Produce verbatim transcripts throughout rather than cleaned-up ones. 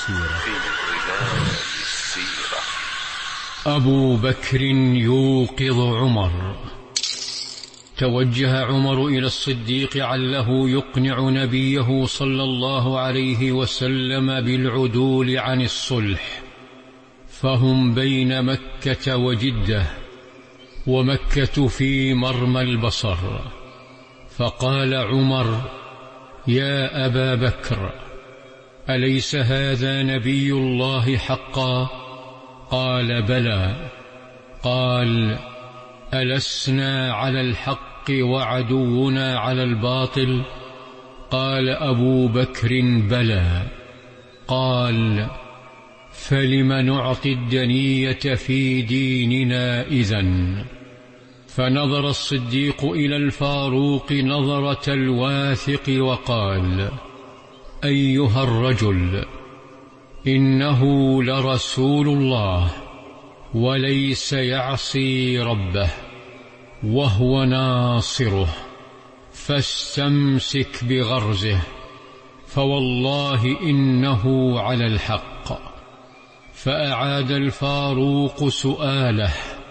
السيرة. أبو بكر يوقظ عمر. توجه عمر إلى الصديق عله يقنع نبيه صلى الله عليه وسلم بالعدول عن الصلح، فهم بين مكة وجدة، ومكة في مرمى البصر. فقال عمر: يا أبا بكر، أليس هذا نبي الله حقا؟ قال: بلى. قال: ألسنا على الحق وعدونا على الباطل؟ قال أبو بكر: بلى. قال: فلم نعطي الدنية في ديننا إذن؟ فنظر الصديق إلى الفاروق نظرة الواثق وقال: أيها الرجل، إنه لرسول الله وليس يعصي ربه، وهو ناصره، فاستمسك بغرزه، فوالله إنه على الحق. فأعاد الفاروق سؤاله: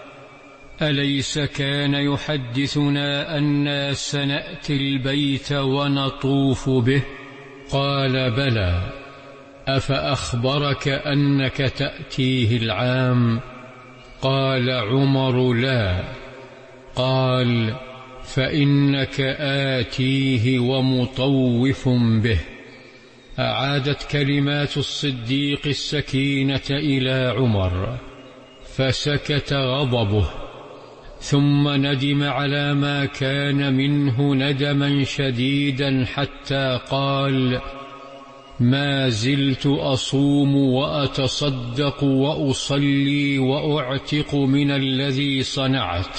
أليس كان يحدثنا أنا سنأتي البيت ونطوف به؟ قال: بلى. أفأخبرك أنك تأتيه العام؟ قال عمر: لا. قال: فإنك آتيه ومطوف به. أعادت كلمات الصديق السكينة إلى عمر، فسكت غضبه، ثم ندم على ما كان منه ندما شديدا، حتى قال: ما زلت أصوم وأتصدق وأصلي وأعتق من الذي صنعت،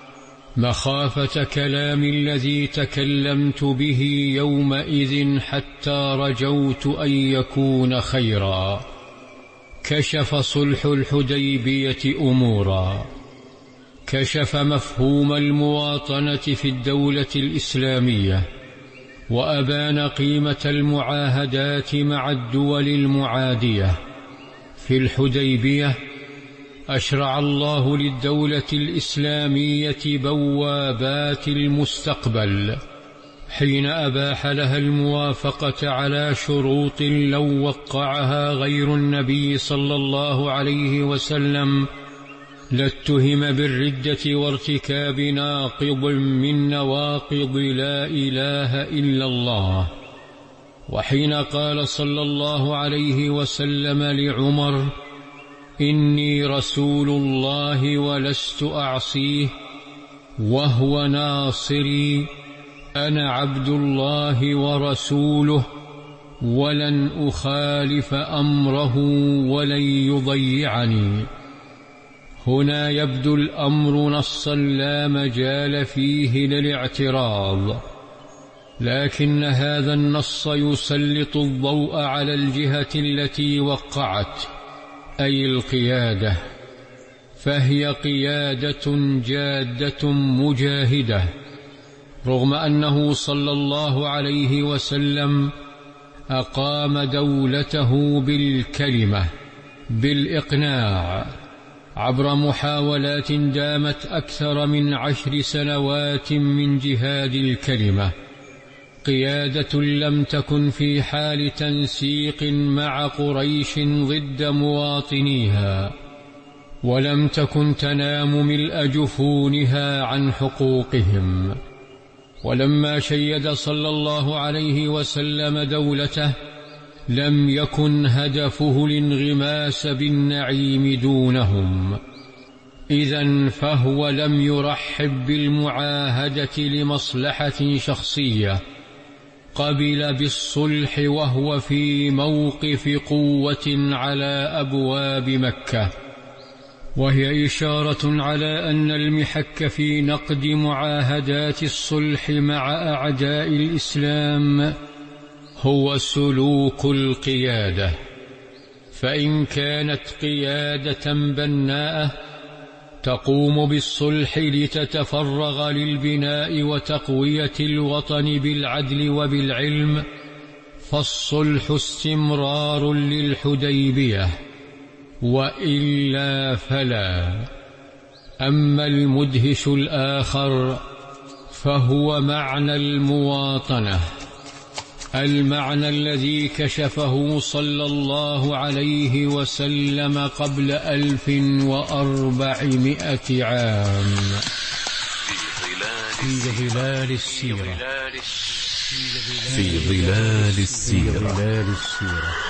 مخافة كلام الذي تكلمت به يومئذ، حتى رجوت أن يكون خيرا. كشف صلح الحديبية أمورا، كشف مفهوم المواطنة في الدولة الإسلامية، وأبان قيمة المعاهدات مع الدول المعادية. في الحديبية أشرع الله للدولة الإسلامية بوابات المستقبل، حين أباح لها الموافقة على شروط لو وقعها غير النبي صلى الله عليه وسلم لاتهم بالردة وارتكاب ناقض من نواقض لا إله إلا الله. وحين قال صلى الله عليه وسلم لعمر: إني رسول الله ولست أعصيه، وهو ناصري، أنا عبد الله ورسوله، ولن أخالف أمره ولن يضيعني. هنا يبدو الأمر نصا لا مجال فيه للاعتراض، لكن هذا النص يسلط الضوء على الجهة التي وقعت، أي القيادة، فهي قيادة جادة مجاهدة، رغم أنه صلى الله عليه وسلم أقام دولته بالكلمة، بالإقناع، عبر محاولات دامت أكثر من عشر سنوات من جهاد الكلمة. قيادة لم تكن في حال تنسيق مع قريش ضد مواطنيها، ولم تكن تنام ملء جفونها عن حقوقهم. ولما شيد صلى الله عليه وسلم دولته لم يكن هدفه الانغماس بالنعيم دونهم، إذن فهو لم يرحب بالمعاهدة لمصلحة شخصية، قبل بالصلح وهو في موقف قوة على أبواب مكة. وهي إشارة على أن المحك في نقد معاهدات الصلح مع أعداء الإسلام هو سلوك القيادة، فإن كانت قيادة بناءة تقوم بالصلح لتتفرغ للبناء وتقوية الوطن بالعدل وبالعلم، فالصلح استمرار للحديبية، وإلا فلا. أما المدهش الآخر فهو معنى المواطنة، المعنى الذي كشفه صلى الله عليه وسلم قبل ألف وأربعمائة عام في ظلال السيرة. في ظلال السيرة.